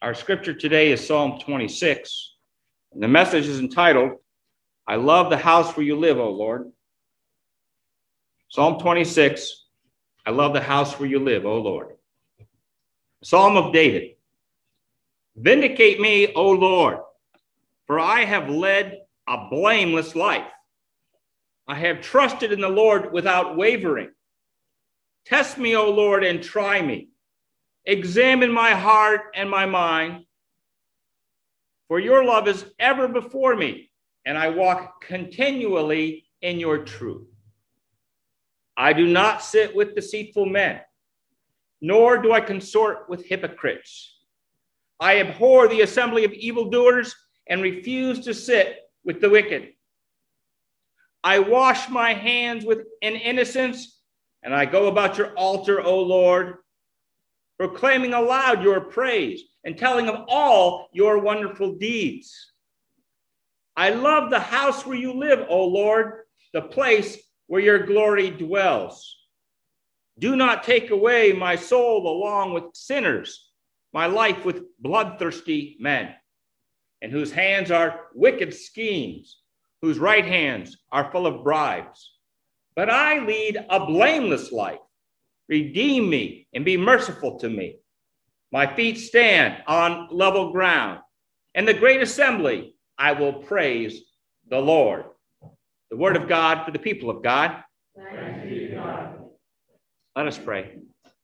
Our scripture today is Psalm 26. And the message is entitled, I love the house where you live, O Lord. Psalm 26, I love the house where you live, O Lord. Psalm of David. Vindicate me, O Lord, for I have led a blameless life. I have trusted in the Lord without wavering. Test me, O Lord, and try me. Examine my heart and my mind, for your love is ever before me, and I walk continually in your truth. I do not sit with deceitful men, nor do I consort with hypocrites. I abhor the assembly of evildoers and refuse to sit with the wicked. I wash my hands in innocence, and I go about your altar, O Lord, proclaiming aloud your praise and telling of all your wonderful deeds. I love the house where you live, O Lord, the place where your glory dwells. Do not take away my soul along with sinners, my life with bloodthirsty men, and whose hands are wicked schemes, whose right hands are full of bribes. But I lead a blameless life. Redeem me and be merciful to me. My feet stand on level ground. In the great assembly, I will praise the Lord. The word of God for the people of God. Thanks be to God. Let us pray.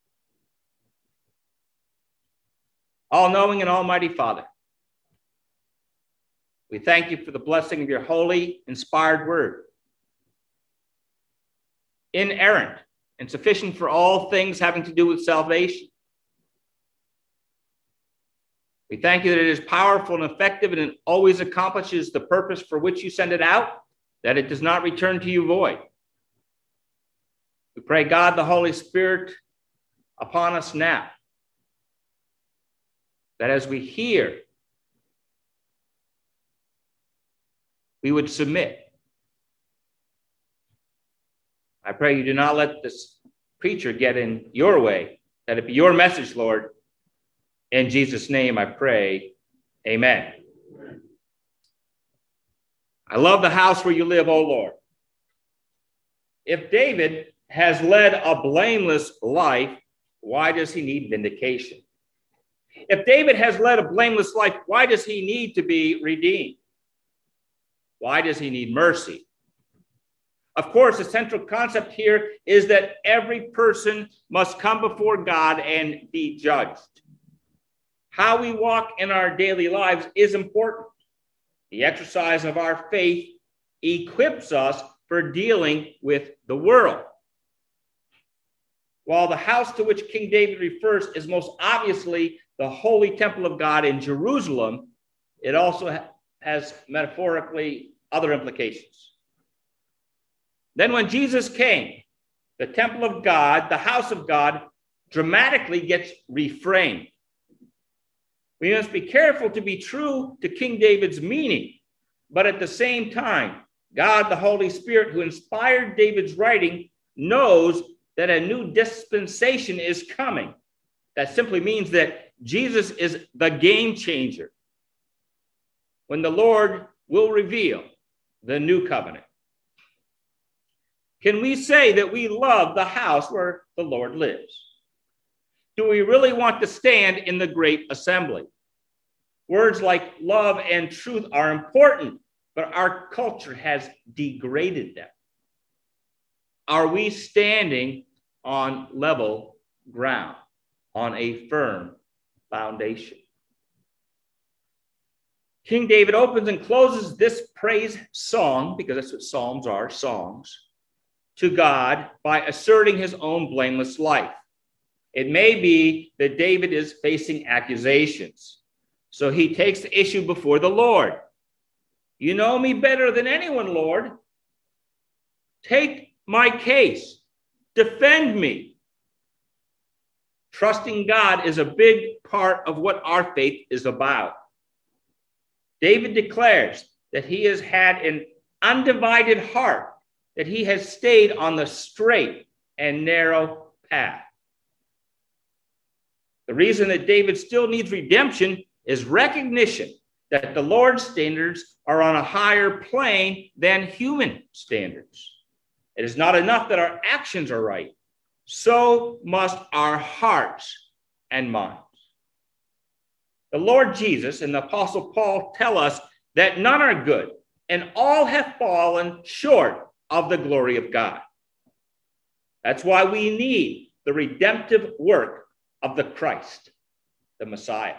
All-knowing and almighty Father, we thank you for the blessing of your holy, inspired word. Inerrant and sufficient for all things having to do with salvation. We thank you that it is powerful and effective, and it always accomplishes the purpose for which you send it out, that it does not return to you void. We pray, God, the Holy Spirit, upon us now, that as we hear, we would submit. I pray you do not let this preacher get in your way, that it be your message, Lord. In Jesus' name I pray, amen. I love the house where you live, O Lord. If David has led a blameless life, why does he need vindication? If David has led a blameless life, why does he need to be redeemed? Why does he need mercy? Of course, the central concept here is that every person must come before God and be judged. How we walk in our daily lives is important. The exercise of our faith equips us for dealing with the world. While the house to which King David refers is most obviously the holy temple of God in Jerusalem, it also has metaphorically other implications. Then when Jesus came, the temple of God, the house of God, dramatically gets reframed. We must be careful to be true to King David's meaning, but at the same time, God, the Holy Spirit, who inspired David's writing, knows that a new dispensation is coming. That simply means that Jesus is the game changer, when the Lord will reveal the new covenant. Can we say that we love the house where the Lord lives? Do we really want to stand in the great assembly? Words like love and truth are important, but our culture has degraded them. Are we standing on level ground, on a firm foundation? King David opens and closes this praise song, because that's what psalms are, songs, to God by asserting his own blameless life. It may be that David is facing accusations, so he takes the issue before the Lord. You know me better than anyone, Lord. Take my case. Defend me. Trusting God is a big part of what our faith is about. David declares that he has had an undivided heart, that he has stayed on the straight and narrow path. The reason that David still needs redemption is recognition that the Lord's standards are on a higher plane than human standards. It is not enough that our actions are right. So must our hearts and minds. The Lord Jesus and the Apostle Paul tell us that none are good, and all have fallen short of the glory of God. That's why we need the redemptive work of the Christ, the Messiah.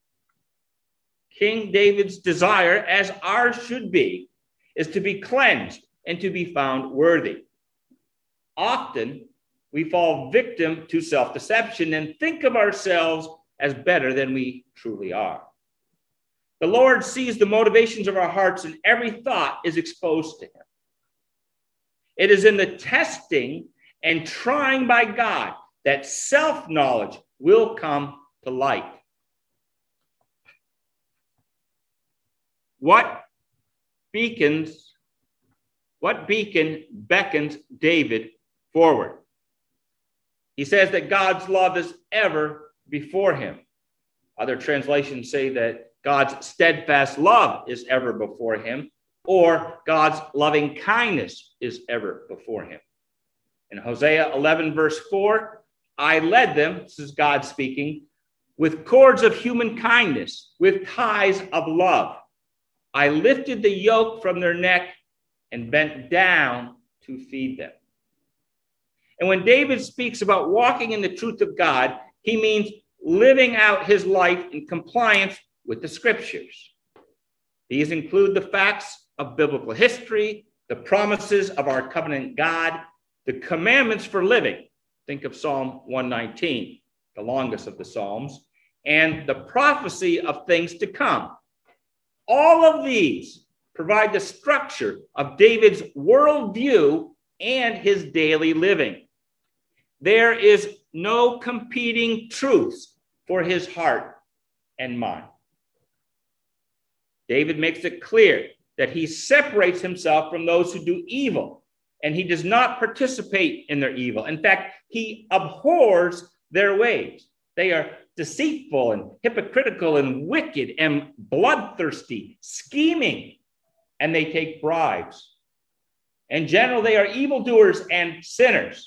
King David's desire, as ours should be, is to be cleansed and to be found worthy. Often, we fall victim to self-deception and think of ourselves as better than we truly are. The Lord sees the motivations of our hearts, and every thought is exposed to him. It is in the testing and trying by God that self-knowledge will come to light. What beacon beckons David forward? He says that God's love is ever before him. Other translations say that God's steadfast love is ever before him, or God's loving kindness is ever before him. In Hosea 11, verse 4, I led them, this is God speaking, with cords of human kindness, with ties of love. I lifted the yoke from their neck and bent down to feed them. And when David speaks about walking in the truth of God, he means living out his life in compliance with the scriptures. These include the facts of biblical history, the promises of our covenant God, the commandments for living. Think of Psalm 119, the longest of the Psalms, and the prophecy of things to come. All of these provide the structure of David's worldview and his daily living. There is no competing truths for his heart and mind. David makes it clear that he separates himself from those who do evil, and he does not participate in their evil. In fact, he abhors their ways. They are deceitful and hypocritical and wicked and bloodthirsty, scheming, and they take bribes. In general, they are evildoers and sinners.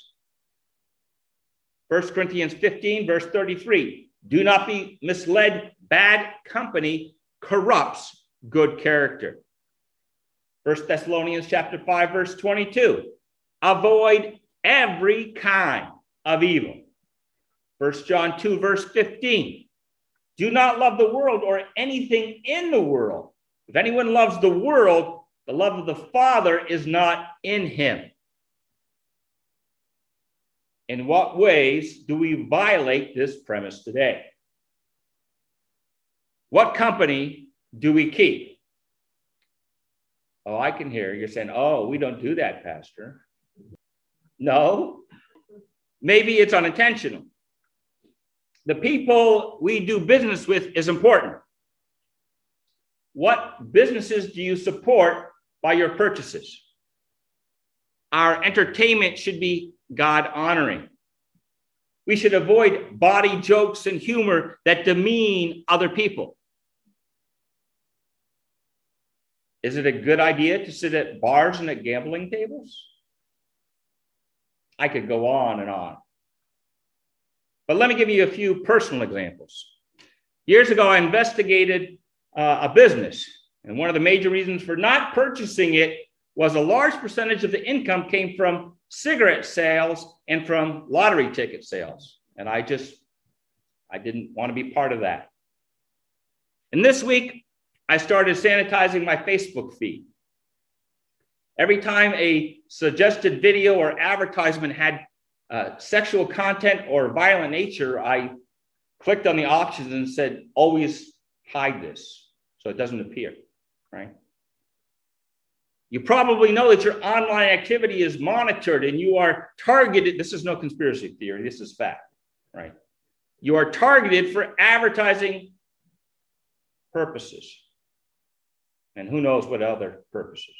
1 Corinthians 15, verse 33, do not be misled. Bad company corrupts good character. 1 Thessalonians chapter 5, verse 22, avoid every kind of evil. 1 John 2, verse 15, do not love the world or anything in the world. If anyone loves the world, the love of the Father is not in him. In what ways do we violate this premise today? What company do we keep? Oh, I can hear you're saying, oh, we don't do that, Pastor. No, maybe it's unintentional. The people we do business with is important. What businesses do you support by your purchases? Our entertainment should be God-honoring. We should avoid bawdy jokes and humor that demean other people. Is it a good idea to sit at bars and at gambling tables? I could go on and on. But let me give you a few personal examples. Years ago, I investigated a business, and one of the major reasons for not purchasing it was a large percentage of the income came from cigarette sales and from lottery ticket sales. And I didn't want to be part of that. And this week, I started sanitizing my Facebook feed. Every time a suggested video or advertisement had sexual content or violent nature, I clicked on the options and said, always hide this so it doesn't appear, right? You probably know that your online activity is monitored and you are targeted. This is no conspiracy theory. This is fact, right? You are targeted for advertising purposes. And who knows what other purposes.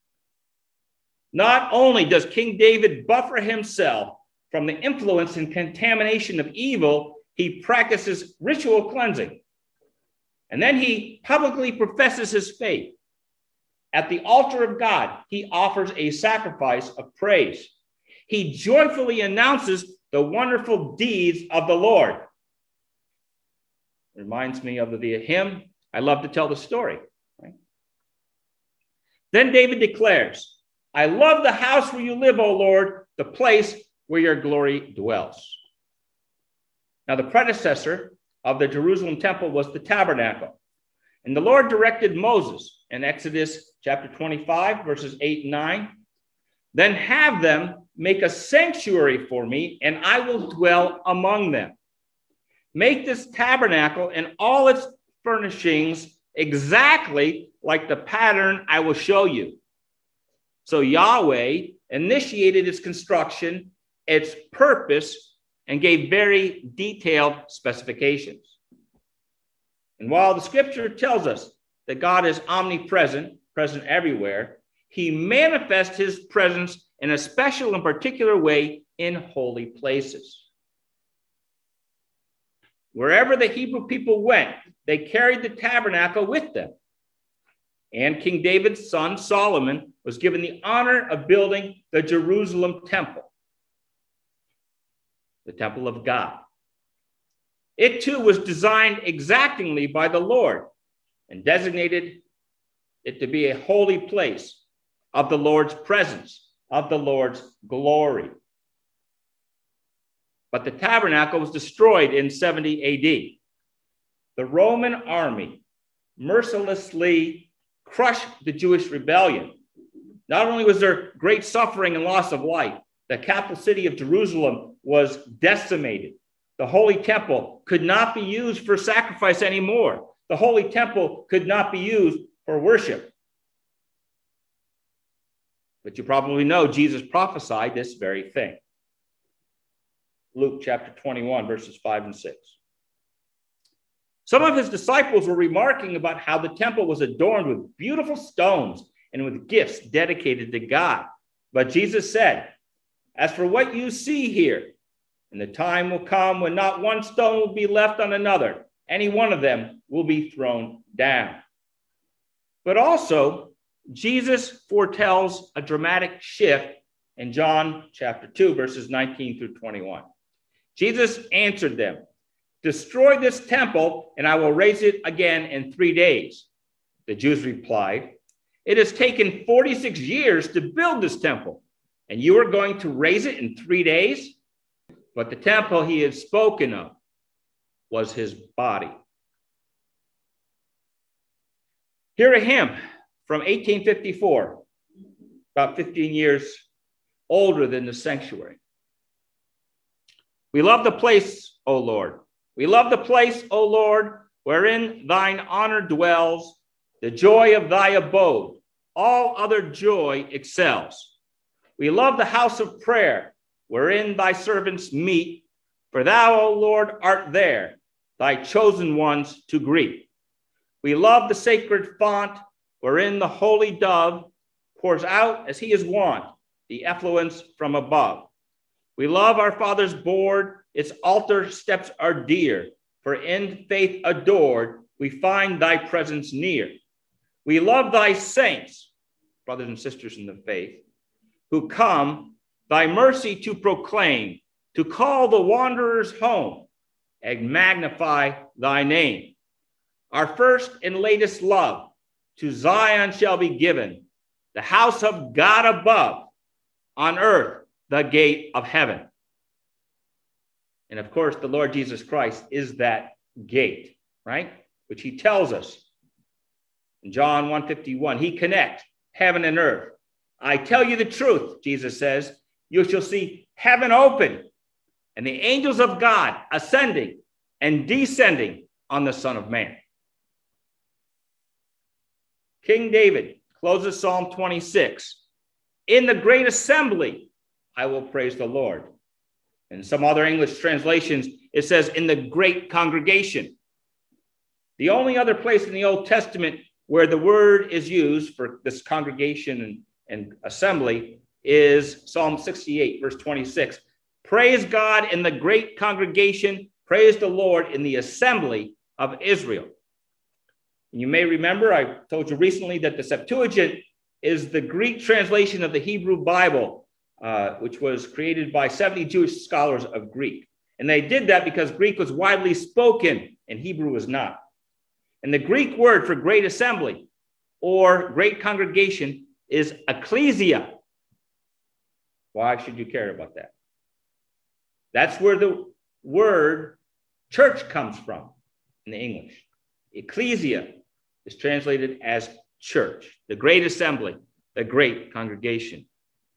Not only does King David buffer himself from the influence and contamination of evil, he practices ritual cleansing. And then he publicly professes his faith. At the altar of God, he offers a sacrifice of praise. He joyfully announces the wonderful deeds of the Lord. Reminds me of the hymn, I love to tell the story. Right? Then David declares, I love the house where you live, O Lord, the place where your glory dwells. Now, the predecessor of the Jerusalem temple was the tabernacle. And the Lord directed Moses in Exodus chapter 25, verses 8 and 9, then have them make a sanctuary for me, and I will dwell among them. Make this tabernacle and all its furnishings exactly like the pattern I will show you. So Yahweh initiated its construction, its purpose, and gave very detailed specifications. And while the scripture tells us that God is omnipresent, present everywhere, he manifests his presence in a special and particular way in holy places. Wherever the Hebrew people went, they carried the tabernacle with them. And King David's son, Solomon, was given the honor of building the Jerusalem temple, the temple of God. It too was designed exactingly by the Lord and designated it to be a holy place of the Lord's presence, of the Lord's glory. But the tabernacle was destroyed in 70 AD. The Roman army mercilessly crushed the Jewish rebellion. Not only was there great suffering and loss of life, the capital city of Jerusalem was decimated. The Holy Temple could not be used for sacrifice anymore. The Holy Temple could not be used for worship. But you probably know Jesus prophesied this very thing. Luke chapter 21, verses 5 and 6. Some of his disciples were remarking about how the temple was adorned with beautiful stones and with gifts dedicated to God. But Jesus said, as for what you see here, and the time will come when not one stone will be left on another. Any one of them will be thrown down. But also, Jesus foretells a dramatic shift in John chapter 2, verses 19 through 21. Jesus answered them, destroy this temple, and I will raise it again in 3 days. The Jews replied, it has taken 46 years to build this temple, and you are going to raise it in 3 days? But the temple he had spoken of was his body. Hear a hymn from 1854, about 15 years older than the sanctuary. We love the place, O Lord. We love the place, O Lord, wherein thine honor dwells, the joy of thy abode. All other joy excels. We love the house of prayer, wherein thy servants meet, for thou, O Lord, art there, thy chosen ones to greet. We love the sacred font, wherein the holy dove pours out, as he is wont, the effluence from above. We love our Father's board, its altar steps are dear, for in faith adored, we find thy presence near. We love thy saints, brothers and sisters in the faith, who come thy mercy to proclaim, to call the wanderers home, and magnify thy name. Our first and latest love to Zion shall be given, the house of God above, on earth the gate of heaven. And of course, the Lord Jesus Christ is that gate, right? Which he tells us in John 1:51, he connects heaven and earth. I tell you the truth, Jesus says, you shall see heaven open and the angels of God ascending and descending on the Son of Man. King David closes Psalm 26. In the great assembly, I will praise the Lord. In some other English translations, it says in the great congregation. The only other place in the Old Testament where the word is used for this congregation and assembly is Psalm 68, verse 26. Praise God in the great congregation. Praise the Lord in the assembly of Israel. And you may remember, I told you recently that the Septuagint is the Greek translation of the Hebrew Bible, which was created by 70 Jewish scholars of Greek. And they did that because Greek was widely spoken and Hebrew was not. And the Greek word for great assembly or great congregation is ecclesia. Why should you care about that? That's where the word church comes from in the English. Ecclesia is translated as church, the great assembly, the great congregation.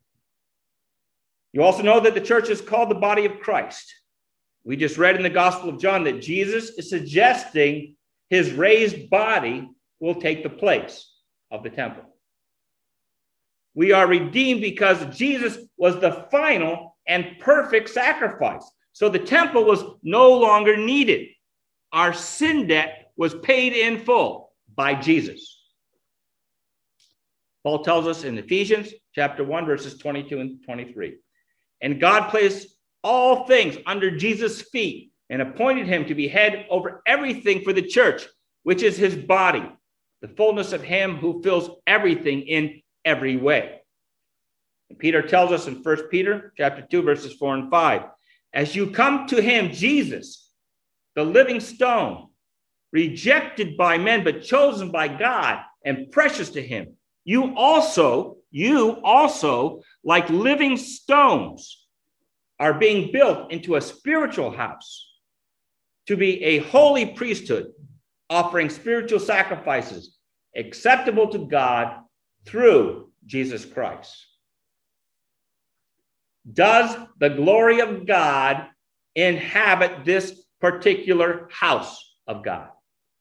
You also know that the church is called the body of Christ. We just read in the Gospel of John that Jesus is suggesting his raised body will take the place of the temple. We are redeemed because Jesus was the final and perfect sacrifice. So the temple was no longer needed. Our sin debt was paid in full by Jesus. Paul tells us in Ephesians chapter 1, verses 22 and 23. And God placed all things under Jesus' feet and appointed him to be head over everything for the church, which is his body, the fullness of him who fills everything in every way. And Peter tells us in 1 Peter chapter 2, verses 4 and 5, as you come to him, Jesus, the living stone, rejected by men, but chosen by God and precious to him, you also, like living stones, are being built into a spiritual house to be a holy priesthood, offering spiritual sacrifices acceptable to God through Jesus Christ. Does the glory of God inhabit this particular house of God?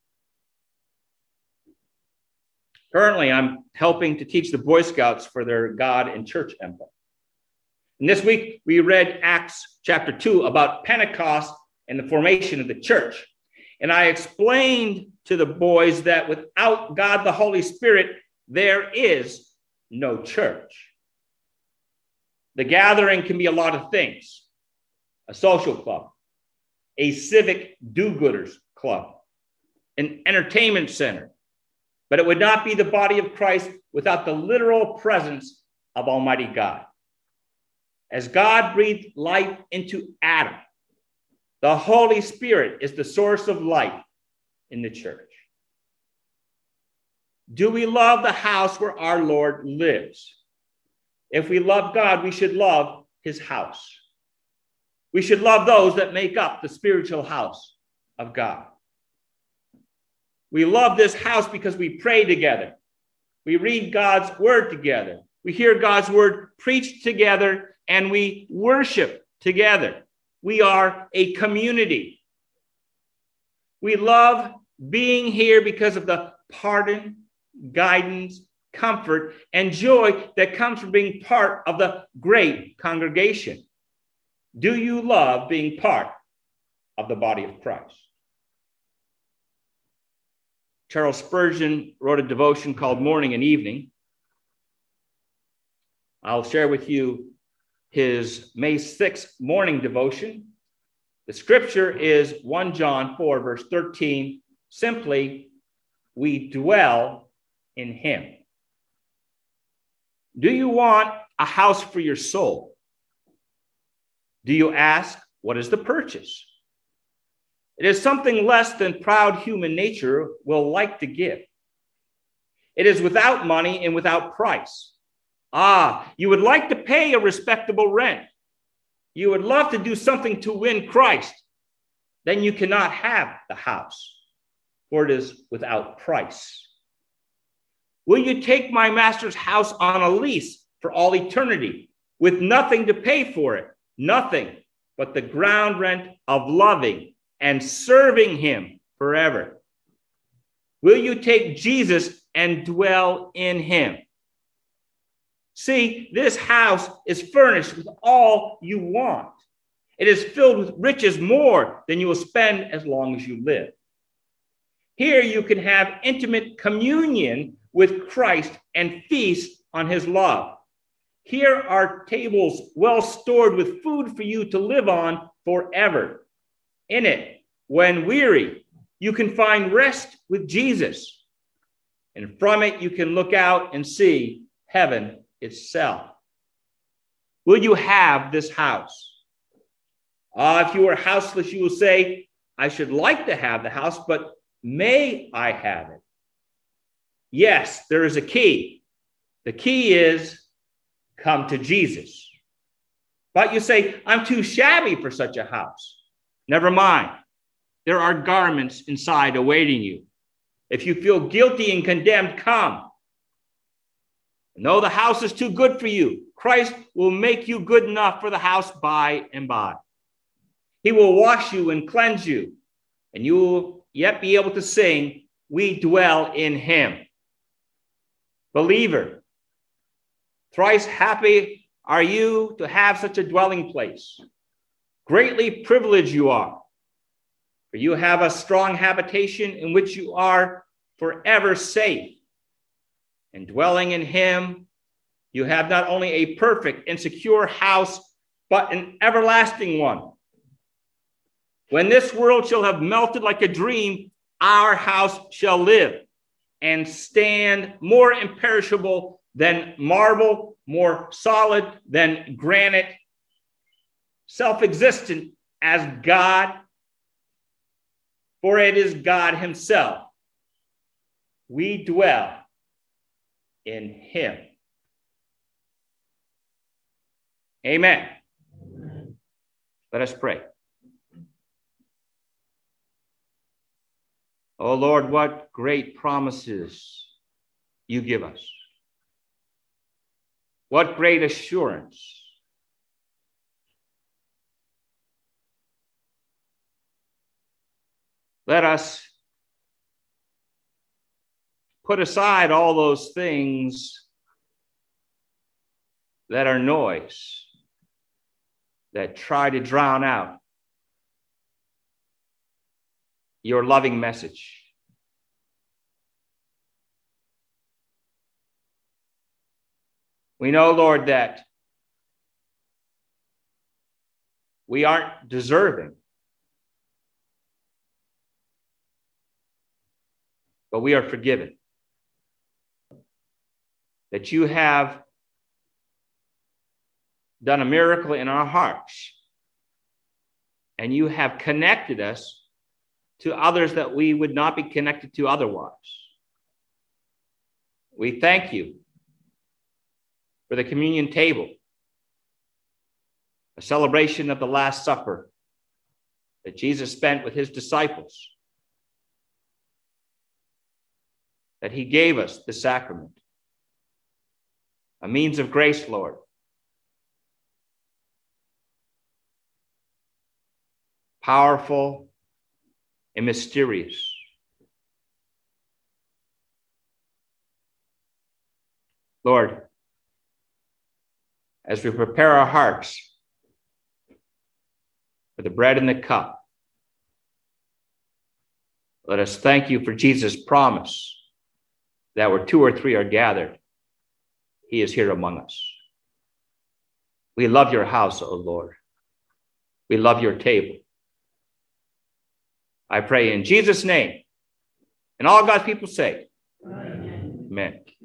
Currently, I'm helping to teach the Boy Scouts for their God and Church Emblem. And this week, we read Acts chapter 2 about Pentecost and the formation of the church. And I explained to the boys that without God the Holy Spirit, there is no church. The gathering can be a lot of things: a social club, a civic do-gooders club, an entertainment center. But it would not be the body of Christ without the literal presence of Almighty God. As God breathed life into Adam, the Holy Spirit is the source of life in the church. Do we love the house where our Lord lives? If we love God, we should love his house. We should love those that make up the spiritual house of God. We love this house because we pray together. We read God's word together. We hear God's word preached together, and we worship together. We are a community. We love being here because of the pardon, guidance, comfort, and joy that comes from being part of the great congregation. Do you love being part of the body of Christ? Charles Spurgeon wrote a devotion called Morning and Evening. I'll share with you his May 6th morning devotion. The scripture is 1 John 4, verse 13. Simply, we dwell in him. Do you want a house for your soul? Do you ask, what is the purchase? It is something less than proud human nature will like to give. It is without money and without price. You would like to pay a respectable rent. You would love to do something to win Christ. Then you cannot have the house, for it is without price. Will you take my master's house on a lease for all eternity, with nothing to pay for it? Nothing but the ground rent of loving and serving him forever. Will you take Jesus and dwell in him? See, this house is furnished with all you want. It is filled with riches more than you will spend as long as you live. Here you can have intimate communion with Christ and feast on his love. Here are tables well stored with food for you to live on forever. In it, when weary, you can find rest with Jesus. And from it, you can look out and see heaven itself. Will you have this house? If you are houseless, you will say, I should like to have the house, but may I have it? Yes, there is a key. The key is come to Jesus. But you say, I'm too shabby for such a house. Never mind. There are garments inside awaiting you. If you feel guilty and condemned, come. No, the house is too good for you. Christ will make you good enough for the house by and by. He will wash you and cleanse you, and you will yet be able to sing, we dwell in him. Believer, thrice happy are you to have such a dwelling place. Greatly privileged you are, for you have a strong habitation in which you are forever safe. And dwelling in him, you have not only a perfect and secure house, but an everlasting one. When this world shall have melted like a dream, our house shall live and stand more imperishable than marble, more solid than granite, self-existent as God, for it is God himself. We dwell in him. Amen. Let us pray. Oh Lord, what great promises you give us. What great assurance. Let us put aside all those things that are noise, that try to drown out your loving message. We know, Lord, that we aren't deserving, but we are forgiven. That you have done a miracle in our hearts, and you have connected us to others that we would not be connected to otherwise. We thank you for the communion table, a celebration of the Last Supper that Jesus spent with his disciples, that he gave us the sacrament, a means of grace, Lord. Powerful and mysterious. Lord, as we prepare our hearts for the bread and the cup, let us thank you for Jesus' promise that where two or three are gathered, he is here among us. We love your house, O Lord. We love your table. I pray in Jesus' name, and all God's people say, Amen. Amen.